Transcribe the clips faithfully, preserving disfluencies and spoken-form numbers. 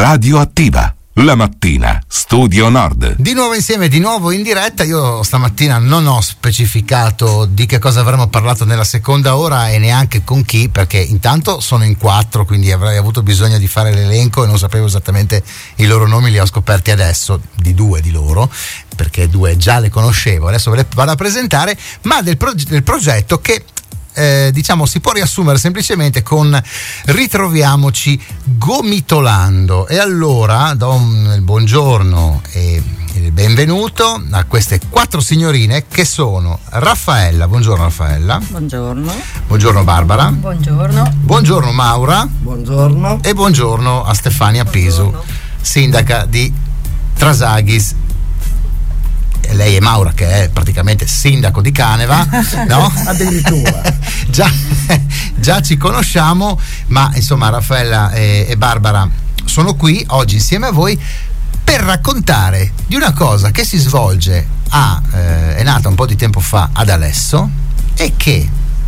Radioattiva. La mattina, Studio Nord. Di nuovo insieme, di nuovo in diretta. Io stamattina non ho specificato di che cosa avremmo parlato nella seconda ora e neanche con chi, perché intanto sono in quattro, quindi avrei avuto bisogno di fare l'elenco e non sapevo esattamente i loro nomi, li ho scoperti adesso, di due di loro, perché due già le conoscevo, adesso ve le vado a presentare, ma del, proge- del progetto che Eh, diciamo si può riassumere semplicemente con ritroviamoci gomitolando. E allora do un, il buongiorno e il benvenuto a queste quattro signorine che sono Raffaella. Buongiorno Raffaella. Buongiorno. Buongiorno Barbara. Buongiorno. Buongiorno Maura. Buongiorno. E buongiorno a Stefania Pisu, sindaca di Trasaghis. Lei è Maura, che è praticamente sindaco di Caneva, no? Addirittura. già, già ci conosciamo, ma insomma Raffaella e, e Barbara sono qui oggi insieme a voi per raccontare di una cosa che si svolge a, eh, è nata un po' di tempo fa ad Alesso e che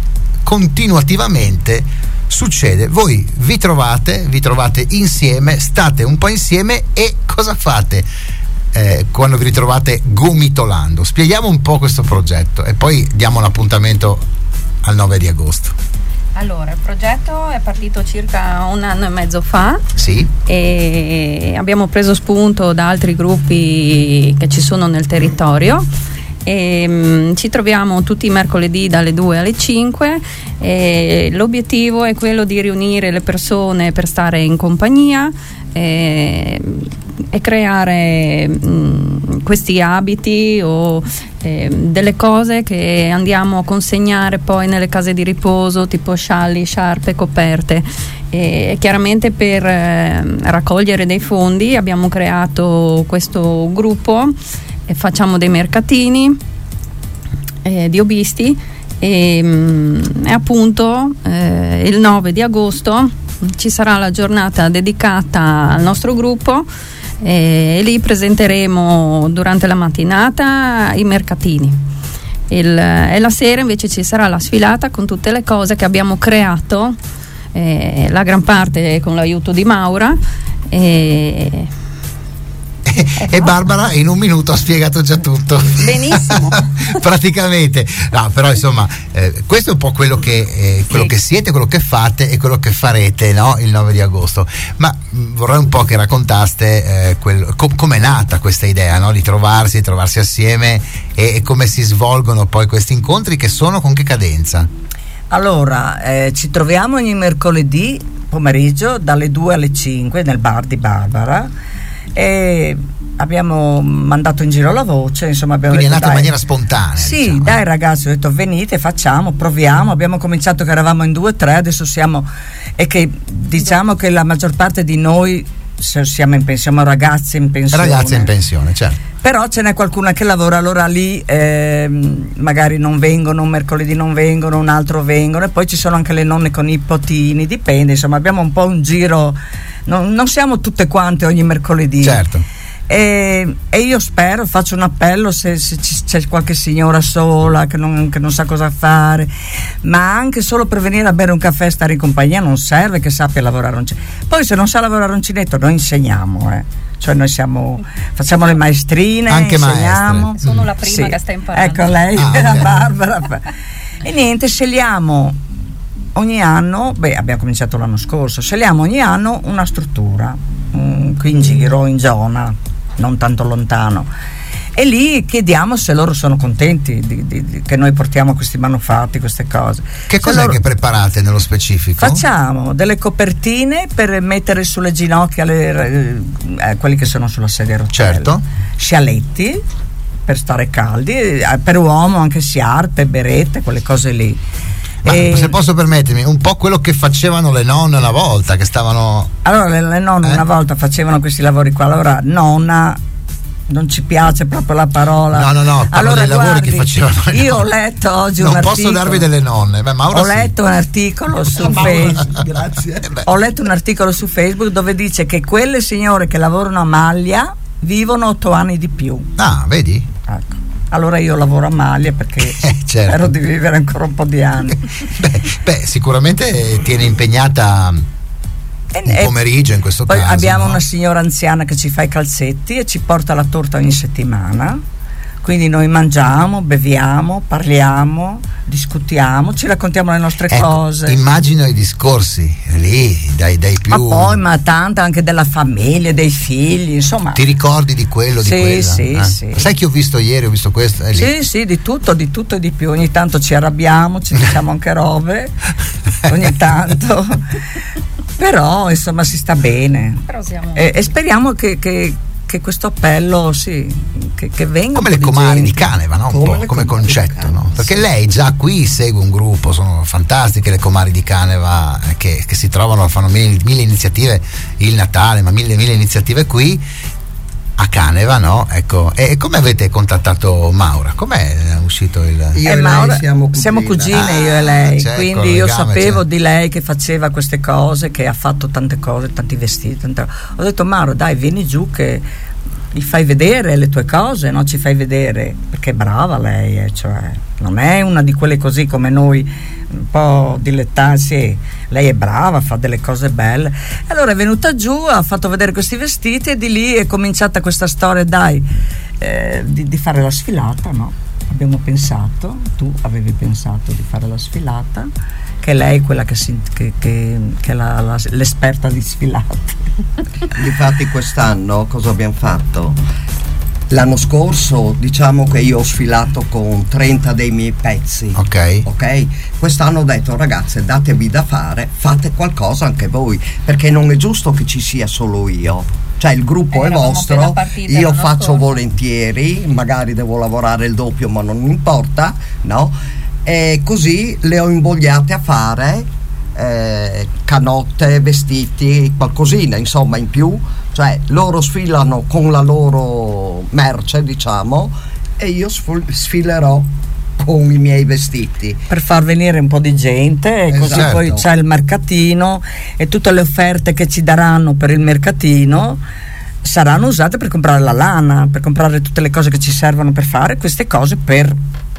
continuativamente succede. Voi vi trovate, vi trovate insieme, state un po' insieme e cosa fate? Eh, quando vi ritrovate gomitolando. Spieghiamo un po' questo progetto e poi diamo un appuntamento al nove di agosto. Allora, il progetto è partito circa un anno e mezzo fa. Sì. E abbiamo preso spunto da altri gruppi che ci sono nel territorio. E, mh, ci troviamo tutti i mercoledì dalle due alle cinque e l'obiettivo è quello di riunire le persone per stare in compagnia e, e creare mh, questi abiti o eh, delle cose che andiamo a consegnare poi nelle case di riposo, tipo scialli, sciarpe, coperte. E chiaramente per eh, raccogliere dei fondi abbiamo creato questo gruppo e facciamo dei mercatini eh, di hobbisti e, mh, e appunto eh, il nove di agosto ci sarà la giornata dedicata al nostro gruppo e, e lì presenteremo durante la mattinata i mercatini. Il, e la sera invece ci sarà la sfilata con tutte le cose che abbiamo creato, eh, la gran parte con l'aiuto di Maura e e Barbara in un minuto ha spiegato già tutto. Benissimo. Praticamente. No, però insomma eh, questo è un po' quello che eh, quello sì. che siete, quello che fate e quello che farete, no? Il nove di agosto. Ma mh, vorrei un po' che raccontaste eh, quel, com- com'è nata questa idea, no? Di trovarsi, trovarsi assieme e, e come si svolgono poi questi incontri, che sono con che cadenza? Allora, eh, ci troviamo ogni mercoledì pomeriggio dalle due alle cinque nel bar di Barbara. E abbiamo mandato in giro la voce, insomma abbiamo quindi detto, è nata in dai, maniera spontanea. sì, diciamo. dai ragazzi, ho detto venite, facciamo, proviamo. Abbiamo cominciato che eravamo in due o tre, adesso siamo, e che diciamo che la maggior parte di noi siamo in pensione, siamo ragazzi in pensione. Ragazzi in pensione, certo. Però ce n'è qualcuna che lavora, allora lì eh, magari non vengono, un mercoledì non vengono, un altro vengono, e poi ci sono anche le nonne con i nipotini, dipende, insomma abbiamo un po' un giro, non, non siamo tutte quante ogni mercoledì. Certo. E, e io spero, faccio un appello se, se c'è qualche signora sola che non, che non sa cosa fare, ma anche solo per venire a bere un caffè e stare in compagnia, non serve che sappia lavorare uncinetto. Poi se non sa lavorare uncinetto noi insegniamo, eh. Cioè noi siamo, facciamo le maestrine, anche insegniamo. maestre. Sono la prima Sì. che sta imparando. Ecco lei, Ah, la okay. Barbara. E niente, scegliamo ogni anno, beh abbiamo cominciato l'anno scorso, scegliamo ogni anno una struttura um, qui in giro, in zona, non tanto lontano, e lì chiediamo se loro sono contenti di, di, di, che noi portiamo questi manufatti, queste cose. Che Se cos'è loro... che preparate nello specifico? Facciamo delle copertine per mettere sulle ginocchia le, eh, quelli che sono sulla sedia a rotelle. Certo. Scialetti per stare caldi, eh, per uomo anche sciarpe, berette, quelle cose lì. Ma E... se posso permettermi, un po' quello che facevano le nonne una volta, che stavano... Allora le, le nonne eh? una volta facevano questi lavori qua, allora nonna non ci piace proprio la parola. No, no, no, parlo allora, dei lavori guardi, che facevano le io ho nonne. letto oggi non un posso articolo. darvi delle nonne. Beh, Maura ho sì. letto un articolo su Maura, Facebook. grazie. Beh. Ho letto un articolo su Facebook dove dice che quelle signore che lavorano a maglia vivono otto anni di più. Ah, vedi? Ecco. Allora io lavoro a maglia perché Eh, certo. spero di vivere ancora un po' di anni. beh, beh, sicuramente tiene impegnata un pomeriggio in questo poi caso. Abbiamo no? una signora anziana che ci fa i calzetti e ci porta la torta ogni settimana. Quindi noi mangiamo, beviamo, parliamo, discutiamo, ci raccontiamo le nostre ecco, cose. Immagino i discorsi lì, dai, dai più. Ma poi, ma tanta anche della famiglia, dei figli, insomma. Ti ricordi di quello, di sì, quella? Sì, eh? sì. Sai che ho visto ieri, ho visto questo? È lì. Sì, sì, di tutto, di tutto e di più. Ogni tanto ci arrabbiamo, ci diciamo anche robe, ogni tanto. Però, insomma, si sta bene. Però siamo... e, e speriamo che, che che questo appello sì, che, che venga come le comari di Caneva, no? Un come po' come concetto, no? Perché lei già qui segue un gruppo, sono fantastiche le comari di Caneva che, che si trovano, fanno mille, mille iniziative il Natale, ma mille mille iniziative qui a Caneva, no? Ecco, e come avete contattato Maura? Com'è uscito il... Io eh, e Maura, lei siamo cugine, siamo cugine ah, io e lei, quindi io sapevo c'è. di lei che faceva queste cose, che ha fatto tante cose, tanti vestiti, tante... ho detto Maura dai vieni giù che gli fai vedere le tue cose, no? Ci fai vedere, perché è brava lei, eh? Cioè, non è una di quelle così come noi un po' dilettanti, sì, lei è brava, fa delle cose belle. E allora è venuta giù, ha fatto vedere questi vestiti e di lì è cominciata questa storia, dai, eh, di, di fare la sfilata, no? Abbiamo pensato, tu avevi pensato di fare la sfilata, che lei è quella che, si, che, che, che è la, la, l'esperta di sfilate. Difatti quest'anno cosa abbiamo fatto? L'anno scorso diciamo che io ho sfilato con trenta dei miei pezzi, ok, ok. Quest'anno ho detto ragazze datevi da fare, fate qualcosa anche voi, perché non è giusto che ci sia solo io, cioè il gruppo eh, è vostro, io faccio scorso. volentieri, magari devo lavorare il doppio ma non importa, no? E così le ho invogliate a fare eh, canotte, vestiti, qualcosina insomma in più. Cioè loro sfilano con la loro merce, diciamo, e io sfilerò con i miei vestiti. Per far venire un po' di gente, e così esatto. Poi c'è il mercatino e tutte le offerte che ci daranno per il mercatino saranno usate per comprare la lana, per comprare tutte le cose che ci servono per fare queste cose per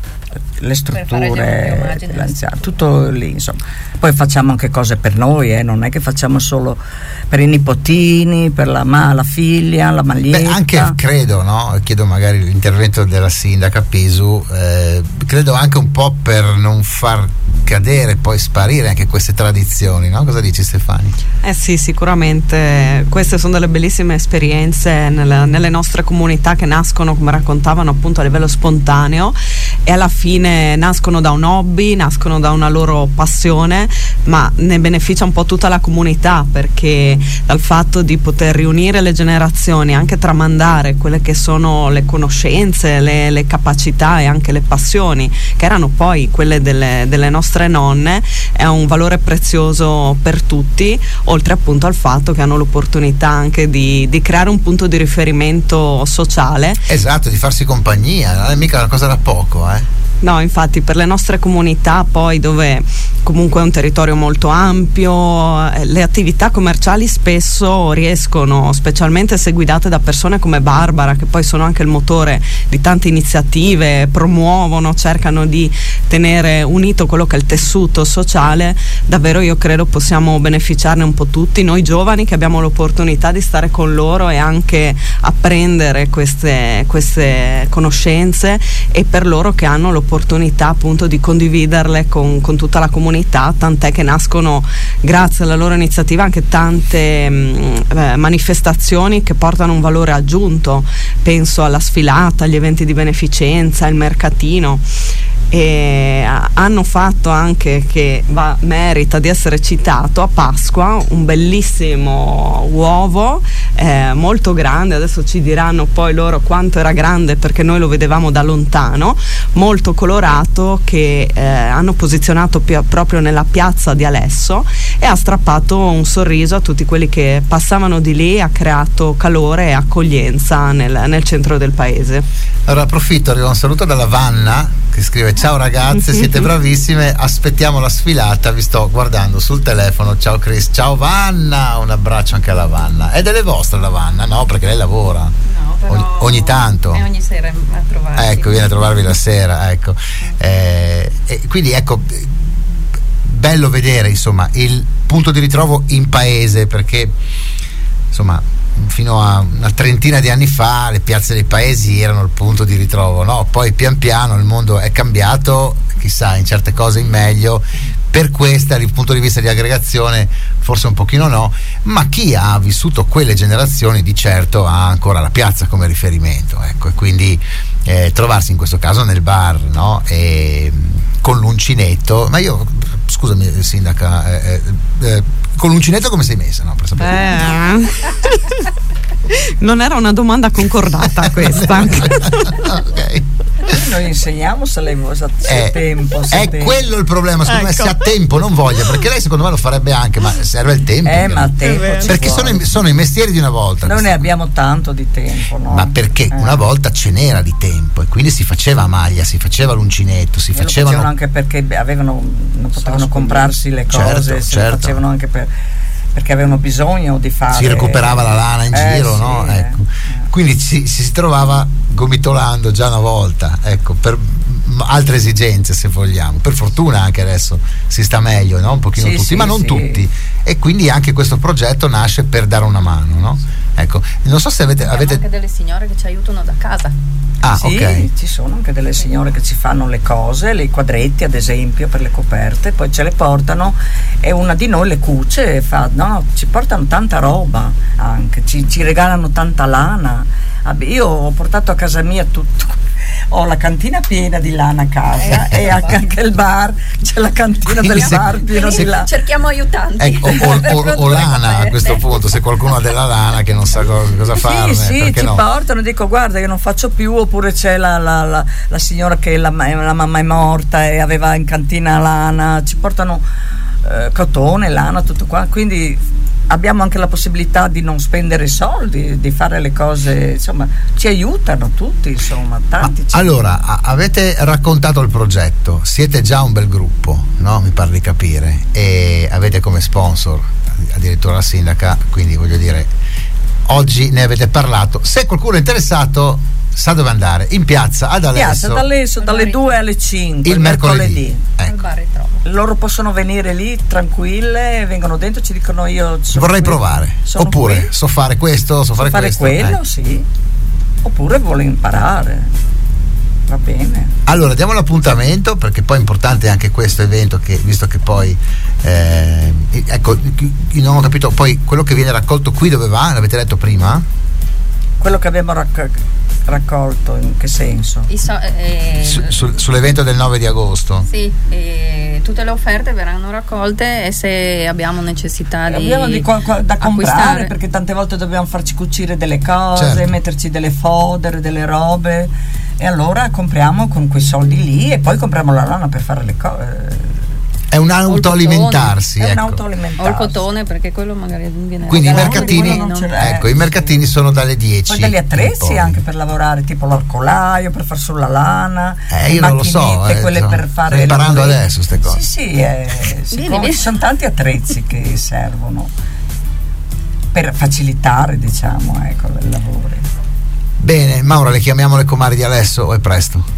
le strutture, tutto lì insomma. Poi facciamo anche cose per noi, eh? Non è che facciamo solo per i nipotini, per la, ma, la figlia, la maglietta. Beh, anche credo, no? Chiedo magari l'intervento della sindaca Pisu, eh, credo anche un po' per non far cadere, poi sparire anche queste tradizioni, no? Cosa dici Stefani? Eh sì, sicuramente queste sono delle bellissime esperienze nelle, nelle nostre comunità che nascono, come raccontavano, appunto a livello spontaneo e alla fine nascono da un hobby, nascono da una loro passione, ma ne beneficia un po' tutta la comunità, perché dal fatto di poter riunire le generazioni, anche tramandare quelle che sono le conoscenze, le, le capacità e anche le passioni che erano poi quelle delle, delle nostre nonne, è un valore prezioso per tutti, oltre appunto al fatto che hanno l'opportunità anche di, di creare un punto di riferimento sociale. Esatto, di farsi compagnia, non è mica una cosa da poco, eh. No, infatti per le nostre comunità poi, dove comunque è un territorio molto ampio, le attività commerciali spesso riescono, specialmente se guidate da persone come Barbara, che poi sono anche il motore di tante iniziative, promuovono, cercano di tenere unito quello che è il tessuto sociale. Davvero io credo possiamo beneficiarne un po' tutti, noi giovani che abbiamo l'opportunità di stare con loro e anche apprendere queste, queste conoscenze, e per loro che hanno l'opportunità opportunità appunto di condividerle con, con tutta la comunità, tant'è che nascono grazie alla loro iniziativa anche tante mh, eh, manifestazioni che portano un valore aggiunto, penso alla sfilata, agli eventi di beneficenza, il mercatino, e hanno fatto anche, che va, merita di essere citato, a Pasqua un bellissimo uovo eh, molto grande, adesso ci diranno poi loro quanto era grande perché noi lo vedevamo da lontano, molto colorato, che eh, hanno posizionato pi- proprio nella piazza di Alesso, e ha strappato un sorriso a tutti quelli che passavano di lì, ha creato calore e accoglienza nel, nel centro del paese. Allora approfitto, arriva un saluto dalla Vanna che scrive: ciao ragazze, siete bravissime, aspettiamo la sfilata, vi sto guardando sul telefono, ciao Chris, ciao Vanna, un abbraccio anche alla Vanna. È delle vostre la Vanna? No, perché lei lavora. No, però ogni, ogni tanto. E ogni sera a trovarvi. Ecco, viene a trovarvi la sera, ecco. Eh, e quindi ecco, bello vedere insomma il punto di ritrovo in paese, perché insomma fino a una trentina di anni fa le piazze dei paesi erano il punto di ritrovo, no? Poi pian piano il mondo è cambiato, chissà, in certe cose in meglio. Per questa, dal punto di vista di aggregazione, forse un pochino no, ma chi ha vissuto quelle generazioni di certo ha ancora la piazza come riferimento, ecco, e quindi eh, trovarsi in questo caso nel bar, no? E, con l'uncinetto, ma io, scusami sindaca, eh, eh, con l'uncinetto come sei messa? No, per sapere. Eh. Non era una domanda concordata questa. Ok. Noi insegniamo se lei se è, tempo se è tempo. Quello il problema, secondo Ecco. me, se ha tempo non voglia, perché lei secondo me lo farebbe anche, ma serve il tempo, eh ma tempo ci perché vuole. sono i, sono i mestieri di una volta. Noi ne questi. abbiamo tanto di tempo, no? Ma perché Eh. una volta ce n'era di tempo e quindi si faceva a maglia, si faceva l'uncinetto, si E lo facevano facevano anche perché avevano, non potevano Sì, comprarsi le cose, certo, se certo. le facevano anche per, perché avevano bisogno di fare. si recuperava la lana in Eh, giro, sì, no? eh. Ecco. Quindi si, si si trovava gomitolando già una volta, ecco, per m- altre esigenze, se vogliamo. Per fortuna anche adesso si sta meglio, no? Un pochino Sì, tutti, sì, ma non sì. tutti. E quindi anche questo progetto nasce per dare una mano, no? Ecco, non so se avete, Abbiamo avete... anche delle signore che ci aiutano da casa. Ah, Sì, ok. ci sono anche delle signore che ci fanno le cose, i quadretti ad esempio per le coperte, poi ce le portano e una di noi le cuce e fa, no, ci portano tanta roba anche, ci, ci regalano tanta lana. Ah, io ho portato a casa mia tutto, ho la cantina piena di lana a casa e anche il bar, c'è la cantina Quindi del se- bar pieno se- di lana. Cerchiamo aiutanti. Ecco, o, o- o lana a questo punto, se qualcuno ha della lana che non sa co- cosa farne, Sì, sì, perché ci no? portano, dico guarda che non faccio più, oppure c'è la, la, la, la signora che la, la mamma è morta e aveva in cantina lana, ci portano eh, cotone, lana, tutto qua, quindi abbiamo anche la possibilità di non spendere soldi, di fare le cose, insomma, ci aiutano tutti, insomma, tanti. ci- Allora, a- avete raccontato il progetto, siete già un bel gruppo, no? Mi pare di capire, e avete come sponsor addirittura la sindaca, quindi voglio dire, oggi ne avete parlato. Se qualcuno è interessato, sa dove andare, in piazza ad Piazza Alesso, dall'Alesso, dalle due alle cinque il mercoledì. Al Ecco. bar ritrovo. Loro possono venire lì tranquille, vengono dentro, ci dicono io sono Vorrei qui, provare, sono oppure qui. so fare questo, so, So fare, fare questo. quello, eh. sì. Oppure vuole imparare. Va bene. Allora diamo l'appuntamento, perché poi è importante anche questo evento, che visto che poi eh, ecco, io non ho capito poi quello che viene raccolto qui dove va, l'avete detto prima? Quello che abbiamo racc- raccolto, in che senso? I so- eh, Su- sul- sull'evento del nove di agosto. Sì, eh, tutte le offerte verranno raccolte e se abbiamo necessità di, Abbiamo di qua- qua- da comprare, acquistare. perché tante volte dobbiamo farci cucire delle cose, Certo. metterci delle fodere, delle robe, e allora compriamo con quei soldi lì e poi compriamo la lana per fare le cose. È un autoalimentarsi, È un ecco. autoalimentarsi. O il cotone, perché quello magari viene Quindi i regalato mercatini, di meno. ce l'è. ecco, i mercatini sono dalle dieci. Poi degli attrezzi in poi. anche per lavorare, tipo l'arcolaio per far sulla lana, Eh, le io non lo so, macchinette, eh, quelle no. per fare Stai imparando le- adesso ste cose. Sì, sì, eh, si Vieni, può- vieni. ci sono tanti attrezzi che servono per facilitare, diciamo, ecco, il lavoro. Bene, Maura, le chiamiamo le comari di Alesso o è presto?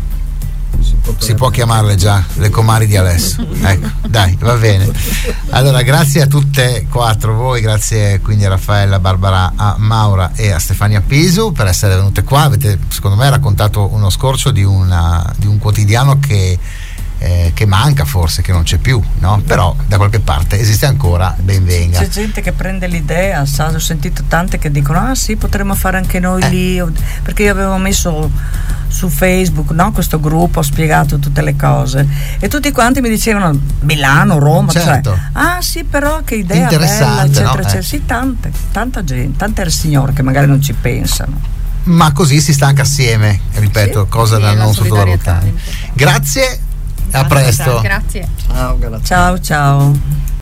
Si può chiamarle già le comari di Alesso. Ecco, dai, va bene. Allora, grazie a tutte e quattro voi, grazie quindi a Raffaella, a Barbara, a Maura e a Stefania Pisu per essere venute qua. Avete, secondo me, raccontato uno scorcio di, una, di un quotidiano che, eh, che manca forse, che non c'è più, no? Però da qualche parte esiste ancora, ben venga. C'è gente che prende l'idea, sa, ho sentito tante che dicono ah sì, potremmo fare anche noi Eh. lì, o- perché io avevo messo su Facebook, no, questo gruppo, ho spiegato tutte le cose e tutti quanti mi dicevano Milano, Roma, Certo. cioè ah sì, però che idea bella, Interessante, eccetera, no? eccetera. Eh. Sì, tante, tanta gente, tante signore che magari non ci pensano. Ma così si sta anche assieme, ripeto, Sì, cosa sì, da la non solidarietà sottovalutare. è importante. Grazie, a presto. Grazie. Ciao, grazie. Ciao ciao.